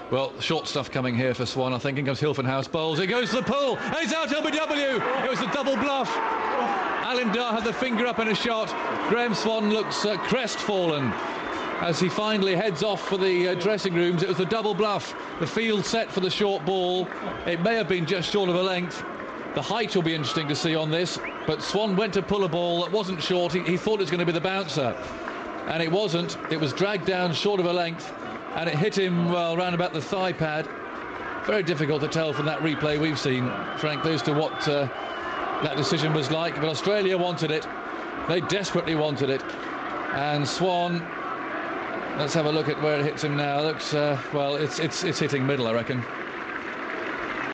Well, short stuff coming here for Swan. I think in comes Hilton House bowls. It goes to the pull. And it's out LBW. It was a double bluff. Alan Dar had the finger up in a shot. Graeme Swann looks crestfallen as he finally heads off for the dressing rooms. It was the double bluff. The field set for the short ball. It may have been just short of a length. The height will be interesting to see on this. But Swann went to pull a ball that wasn't short. He thought it was going to be the bouncer. And it wasn't. It was dragged down short of a length. And it hit him, well, round about the thigh pad. Very difficult to tell from that replay we've seen, frankly, as to what that decision was like. But Australia wanted it. They desperately wanted it. And Swann, let's have a look at where it hits him now. Looks, well, it's hitting middle, I reckon.